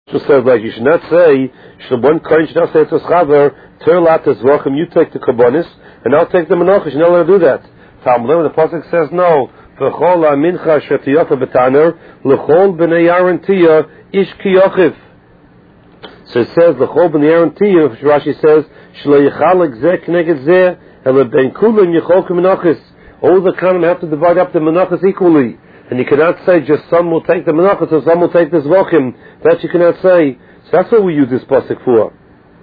Just says like you should not say, one coin should not say to Schaver, Terlat is Vachim, you take the Kabbonis, and I'll take the Menachos. You're not allowed to do that. Talmud, the Pasuk says no. V'chol ha'mincha shetiyafa b'taner, l'chol b'nei Aaron tiya, ish ki yochiv. So it says, l'chol b'nei Aaron tiya, Rashi says, shlo yichalek zeh k'neged zeh, ele ben kulim yichol k'menachos. All the Kohanim have to divide up the Menachos equally. And you cannot say just some will take the Menachos or some will take this Vachim. That you cannot say. So that's what we use this pasuk for.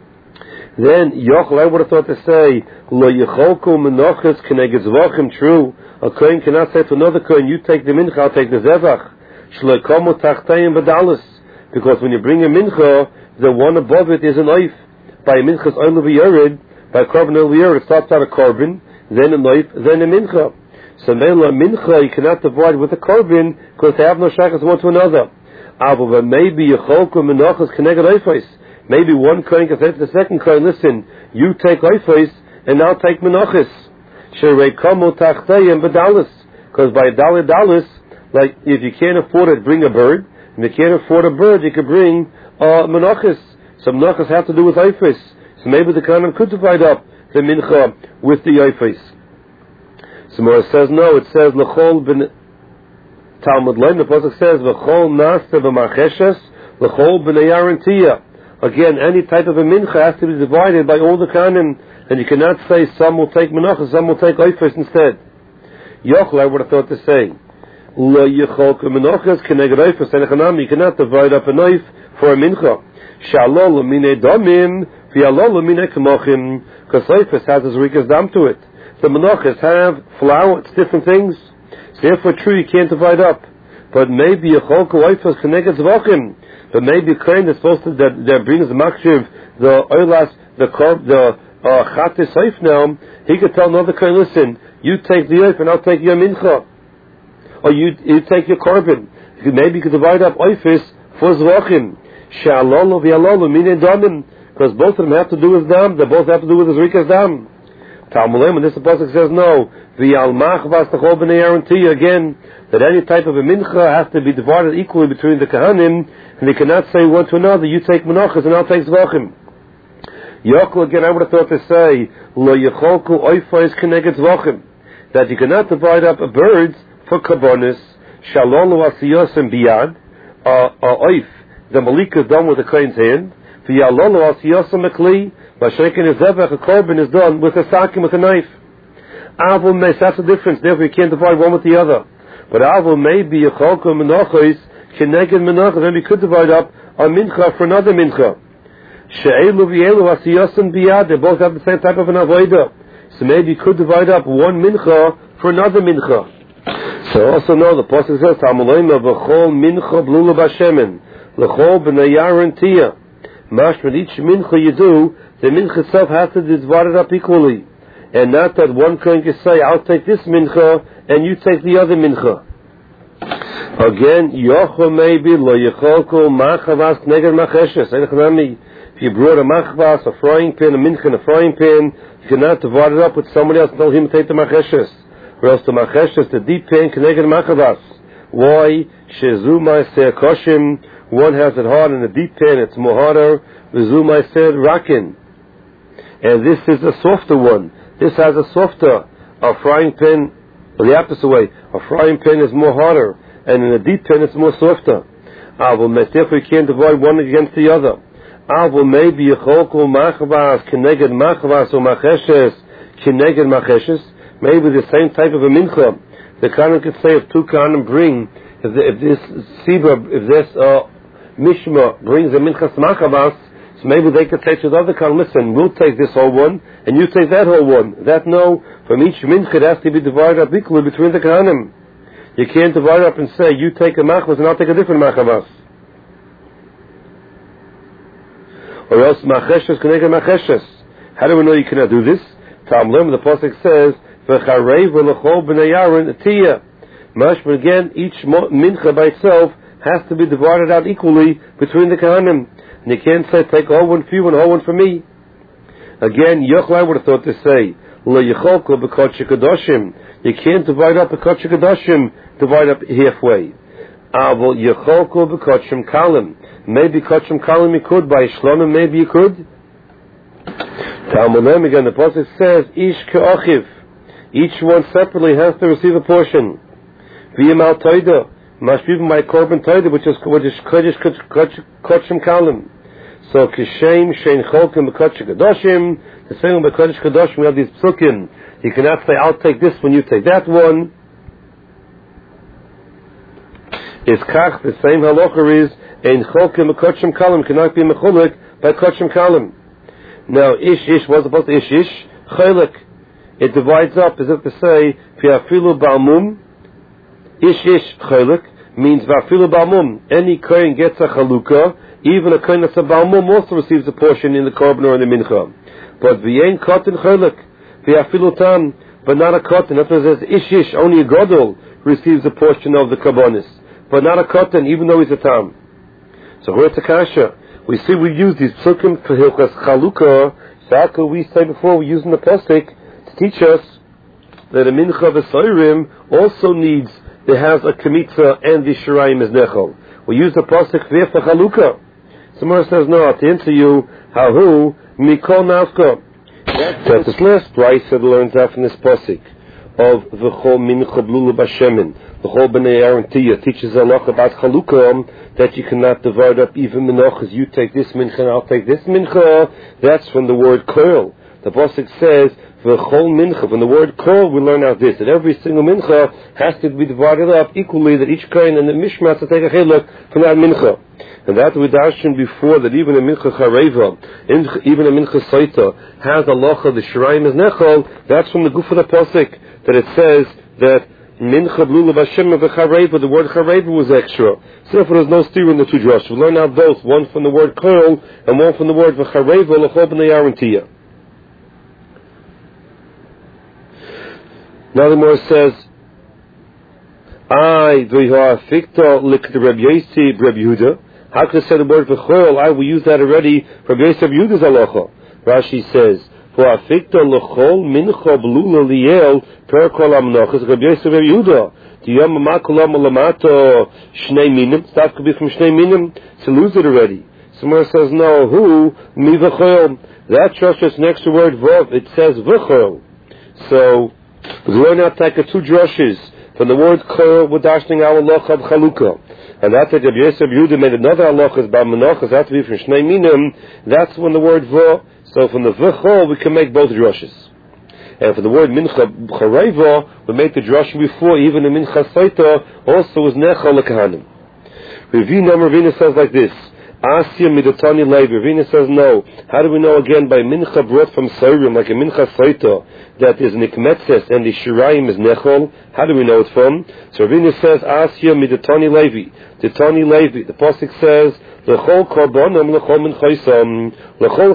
Then Yochel, I would have thought to say Lo Yecholku Menachos Keneged Zvachim. True, a kohen cannot say to another kohen, you take the mincha, I'll take the zevach. Shlo Komo Tachtayim B'Dalis, because when you bring a mincha, the one above it is an oif. By a mincha's oil v'yered, by korban oil v'yered, it starts out a korban, then a oif, then a mincha. So Mela mincha you cannot divide with the korban because they have no shaykhs one to another. But maybe Yecholku Menachos Keneged oifos. Maybe one kohen can say to the second kohen, listen, you take oifos and I'll take menachos. Sherei komo tachtayim b'dalis. Because by dalis, like if you can't afford it, bring a bird. If you can't afford a bird, you could bring menachos. So menachos have to do with oifos. So maybe the kohen could divide up the mincha with the oifos. So more says no. It says l'chol ben Talmud Lein. The pasuk says l'chol nasta b'macheshes l'chol b'nei Aaron tiya. Again, any type of a mincha has to be divided by all the Kohanim, and you cannot say some will take menachos, some will take oifos instead. Yochel, I would have thought to say, Lo Yecholku Menachos Keneged oifos enechanami. You cannot divide up a oif for a mincha. Shalol l'minei damim, v'yalol l'minei k'mochim, because oifos has as rikas dam to it. The menachos have flour, it's different things. So therefore, true, you can't divide up. But maybe Yecholku oifos Keneged zvachim. But maybe a kohen is supposed to that brings the makshiv, the oilas, the chatis oif now. He could tell another kohen, listen, you take the oif and I'll take your mincha, or you take your korban. Maybe you could divide up oifis for zvachim. She'alolo v'yalolo minei damim, because both of them have to do with dam. They both have to do with zrikas dam. Talmud, when this pasuk says no, v'yal machvas l'chol b'nei Aaron tiya, again, that any type of a mincha has to be divided equally between the Kohanim, and they cannot say one to another, you take menachos and I'll take zvachim. Yochel, again, I would have thought to say, Lo Yecholku oifos Keneged zvachim, that you cannot divide up a bird for kabbonis, shalolu asiyosim biyad, oif, the malik is done with the kohen's hand, v'yalolu asiyosim ekli, v'shekin is zevach, a korban is done with a sakim, with a knife. Avul meis, that's the difference, therefore you can't divide one with the other. But avul may be Yecholku menachos Keneged menachos, then we could divide up a mincha for another mincha. She'elu v'elu asiyosim biyad, they both have the same type of an avodah. So maybe you could divide up one mincha for another mincha. So also know the pasuk says Talmud v'chol mincha blula b'shemen l'chol b'nei Aaron tiya. Mashma, each mincha you do, the mincha itself has to be divided up equally, and not that one kohen can say, I'll take this mincha and you take the other mincha. Again, Yochel maybe Lo Yecholku Machavas Keneged Macheshes. If you brought a machvas, a frying pan, a mincha, and a frying pan, you cannot divide it up with somebody else and tell him to take the macheshes. Or else the macheshes, the deep pan, Keneged Machavas. Why? Shezu Ma'aseh Koshim. One has it hard, and the deep pan it's more harder. V'zu Ma'aseh Rakin. And this is a softer one. This has a softer. A frying pan, the opposite way. A frying pan is more harder, and in a deep pan it's more softer. Therefore you can't divide one against the other. Maybe Yecholku Machvas Keneged Machvas or Macheshes Keneged Macheshes. Maybe the same type of a mincha. The Kohanim could say if two Kohanim bring, if this Mishma brings a minchas Machavas, so maybe they could say to the other Kohanim, listen, we'll take this whole one and you take that whole one. That no, from each mincha it has to be divided up equally between the Kohanim. You can't divide up and say you take a Machavas and I'll take a different Machavas. Or else macheshes Keneged macheshes. How do we know you cannot do this? Talmud, the pasuk says, "V'charei v'lechol b'nei Aaron tiya." Mashma, again, each mincha by itself has to be divided out equally between the Kohanim. And you can't say, take all one for you and all one for me. Again, Yochel, I would have thought to say, Lo Yecholku b'kodesh kadoshim. You can't divide up the kodesh kadoshim, divide up halfway. Avol Yecholku b'kodeshim kalim. Maybe Kachim Kalim you could, by Shlonim maybe you could. Talmud again, the Pasuk says, Ish Ke'achiv. Each one separately has to receive a portion. V'yim al Toida. Mashbivim by Korban Toida, which is Kachim Kalim. So Kishem Shein Cholkim B'Kodesh Kadoshim. The same with B'Kodesh Kadoshim, we have these psukim. You cannot say, I'll take this one, you take that one. Is Kach, the same halacha is, Ein Cholkim B'Kodesh Kalim cannot be mechulik by Kodesh Kalim. Now, Ish, what's supposed to Ish? Chaylik. It divides up as if to say, Fiafilu Ba'amum. Ish, Chaylik, means Vafilu Ba'amum. Any kohen gets a chalukah. Even a kohen that's a Ba'amum also receives a portion in the korban or in the mincha. But V'yein Kotin Chaylik. Fiafilu Tam. But not a Kotin. That's what it says, Ish, only a Godol receives a portion of the karbonis. But not a Kotin, even though he's a Tam. So where's the kasha? We see we use these psukim for Hilchas Chalukah. So how could we say before we're using the pasuk to teach us that a mincha v'soirim also needs, it has a kemitza and the shirayim is nechol. We use the pasuk for Chalukah. Somewhere says no. To answer you, hahu mikol nafka. That's this last Raisa learns out from this pasuk of v'chol mincha blulu b'shemin. The whole B'nai Aaron Tiyah teaches a lot about Chalukah, that you cannot divide up even minachas. You take this mincha and I'll take this mincha. That's from the word koil. The pasuk says v'chol mincha. From the word koil we learn out this, that every single mincha has to be divided up equally, that each kohen and the mishmat to take a chiluk from that mincha. And that we dashed before, that even a mincha chareva, even a mincha saita has a locha, the shirayim is nechol. That's from the guf of the pasuk, that it says that Mincha blula b'Hashem v'chareva, the word chareva was extra. So therefore there's no steer in the two drushes. We learn out both, one from the word koil and one from the word v'chareva l'chol b'nei Aaron Tiyah. Now the Gemara says, I v'ha'afikta lik the Reb Yosi Reb Yehuda. How could I say the word v'choil? We use that already. Reb Yosi Reb Yehuda's halacha. Rashi says, v'ha'afikta l'chol mincha blula liel per kol amnochas Reb Yosi Reb Yehuda. The yom makulam lamato shnei minim. Stuff could be from shnei minim. So lose it already. Somewhere says no. Who mi v'choil? That drush next to the word vov. It says v'choil. So we learn out like two drushes from the word koil. We're dashing our halacha of chalukah. And that's that Reb Yosi Reb Yehuda made another halacha about menachas. That to be from shnei minim. That's when the word vo. So from the v'chol we can make both drushes. And for the word mincha chareva, we make the drush before, even the mincha saita also was nechal lekahanim. Ravina says like this, Asya midatani leiv. Ravina says no. How do we know again by mincha brought from Sairim, like a mincha saita, that is nikmetzes and the shirayim is nechal? How do we know it from? So Ravina says, Asya midatani levi. Datani levi. The pasuk says, L'chol korbanom l'chol minchaisam, l'chol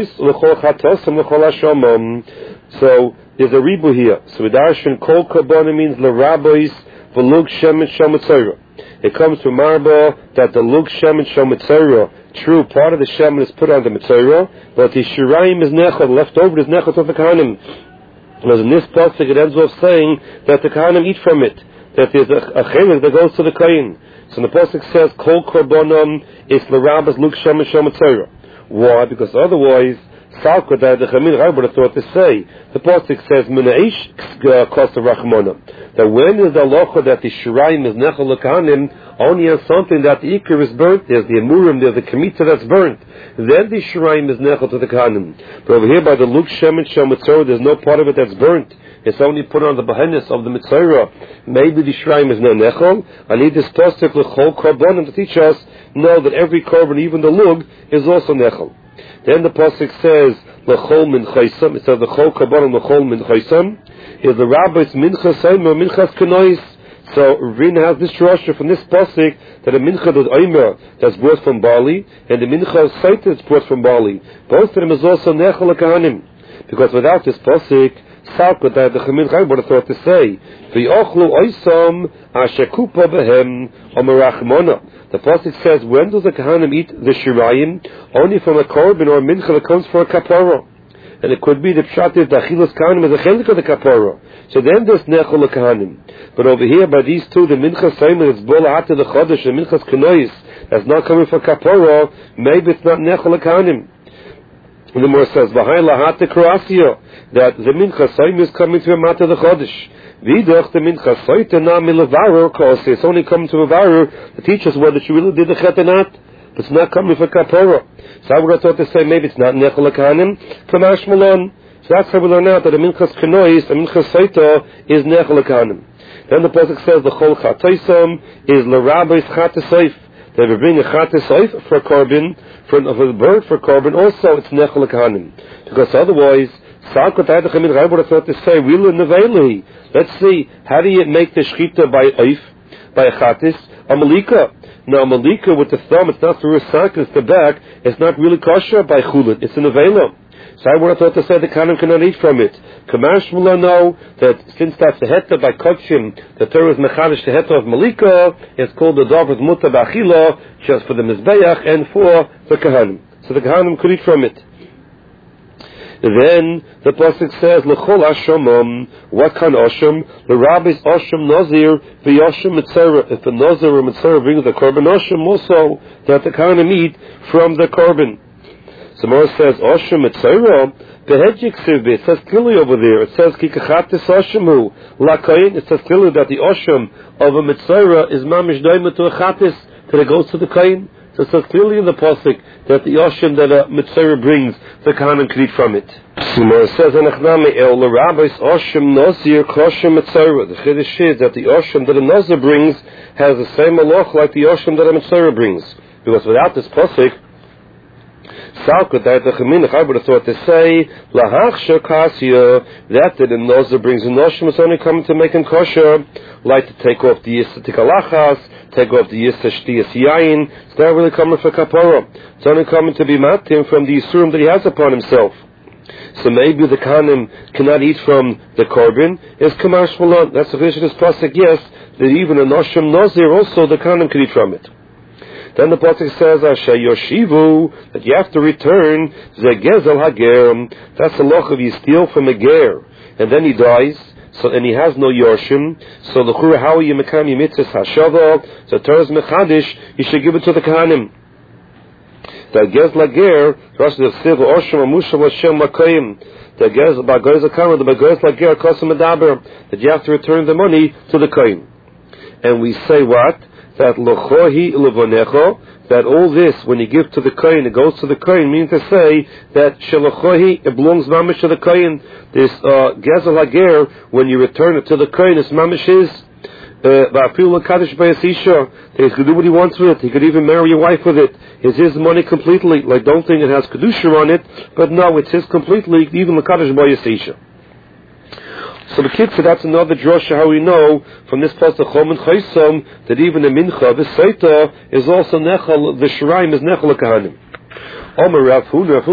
chatosam l'chol hashamam. So there's a ribu here. So Vidarshan kol korbanim means l'rabois v'lug shemet shometzera. It comes from Marba that the lug shemet shometzera, true, part of the shemet is put on the metzera, but the shirayim is nechal, left over is nechal to the kahanim. Because in this pasuk it ends off saying that the kahanim eat from it, that there's a chelik that goes to the kain. So the pasuk says kol korbanim is l'rabas lug shemet shometzera. Why? Because otherwise Salka that the Chamin Rai would have thought to say. The pasuk says Munaish Kosa Rachmona. That when is the halacha that the Shirayim is Nechal Lekahanim, only on something that the Iker is burnt, there's the Emurim, there's the Kemitza that's burnt. Then the Shirayim is Nechal to the Kahanim. But over here by the Lug Shemet Shometzorah, there's no part of it that's burnt. It's only put on the Bahenis of the Mitzorah. Maybe the Shirayim is no Nechal. I need this pasuk L'chol Korbanim to teach us, know that every Korban, even the Lug, is also Nechal. Then the pasuk says l'chol min chaysam. It says l'chol kabarim l'chol min chaysam. Is the rabbis minchas aimer minchas kenois. So Ravina has this drasha from this pasuk that a mincha is aimer that's brought from barley, and the mincha saita is brought from barley. Both of them is also nechal kahanim. Because without this pasuk, Salka that the Chamin Rai would have thought to say, v'yochlu oisam ashekupa behem omerachmona. The pasuk says, when does the Kahanim eat the shirayim? Only from a korban or a mincha that comes for a kapara. And it could be the pshat is the achilas Kahanim is a chelik of the kapara. So then there's nechol the Kahanim. But over here, by these two, the mincha saimer is bola after the chodesh, the minchas kenois, as not coming for kapara, maybe it's not nechol kahanim. And the more says, "V'hai lahat krasio," that the mincha soim is coming to a mata the chodesh. V'idach the mincha soite na milevarer, because it's only coming to a varer to teach us whether she really did the chet or not. But it's not coming for kapara. So I would have thought to say maybe it's not nechol kahanim. Kamash malon. So that's how we learn out that the minchas kenois, the minchas soita, is nechol kahanim. Then the pasuk says the chol chatoisam is l'rabbeis chatasoif. They will bring a chatasoif for a korban, for the bird for korban. Also, it's nechol kahanim, because otherwise, salkot aydachamin Rabbi would have thought to say wilu neveli. Let's see, how do you make the shchita by oif, by a chatis, a malika? Now, a malika with the thumb, it's not through a sack, it's the back. It's not really kosher by chulin. It's a nevela. So I would have thought to say the kahanim cannot eat from it. Kamash Mula know that since that's the heta by kodshim, the Torah is mechadish the heta of malika, it's called the davar muta b'achila, just for the mizbeach and for the kahanim. So the kahanim could eat from it. Then the pasuk says l'chol ashomam. What kind of asham? The rabbi's asham nazir v'yasham mitzera. If the nazir or mitzera brings the korban asham, also that the kahanim eat from the korban. So Mora says, Osham Mitzayra, the Hedjik Sirbi, it says clearly over there, it says, Kikachatis Oshamu, Lakain, it says clearly that the Osham of a Mitzayra is Mamish Daima to a Chatis, that it goes to the Kain. So it says clearly in the Pasuk that the Osham that a Mitzayra brings, the Kahanim can eat from it. So Mora says, Anachnami El, the Rabbis Osham Nazir, Kosham Mitzayra. The Chiddush is that the Osham that a Nazir brings has the same halach like the Osham that a Mitzayra brings. Because without this Pasuk, Salkut I would have thought to say lahachsha kasya that the nozer brings a noshim is only coming to make him kosher, like to take off the yisa tikalachas, take off the yisa shtiyas yain. It's not really coming for kapara. It's only coming to be matim from the yisurim that he has upon himself. So maybe the kahanim cannot eat from the korban. Is kamash malon. That's the vision of this pasuk. Yes, that even a noshim nozer also the kahanim can eat from it. Then the pasuk says, "Asher yoshivu," that you have to return zegezel hager. That's the loch of you steal from a ger, and then he dies. So and he has no yorshim. So the chura how you mekam mitzvahs hashava. So Torah's mechadish, you should give it to the kahanim. The gezel hager, Rashi the siv oshim amusha vashem makayim. The gezel bagoyz hakama, the bagoyz hager kosem medaber, that you have to return the money to the kain. And we say what? That lochohi levonecho, that all this, when you give to the kohen, it goes to the kohen, means to say that shelochohi, it belongs mamish to the kohen. This gezel hager, when you return it to the kohen, it's mamish his. Va'afilu l'kadosh b'yasisha, he could do what he wants with it. He could even marry your wife with it. It's his money completely. Like, don't think it has kedusha on it, but no, it's his completely, even l'kadosh b'yasisha. So the kitzur, that's another drasha how we know from this pasuk Chom and Chaysom that even the mincha, the seita, is also nechal. The shiraim is nechal kahanim. Omer Rav Huna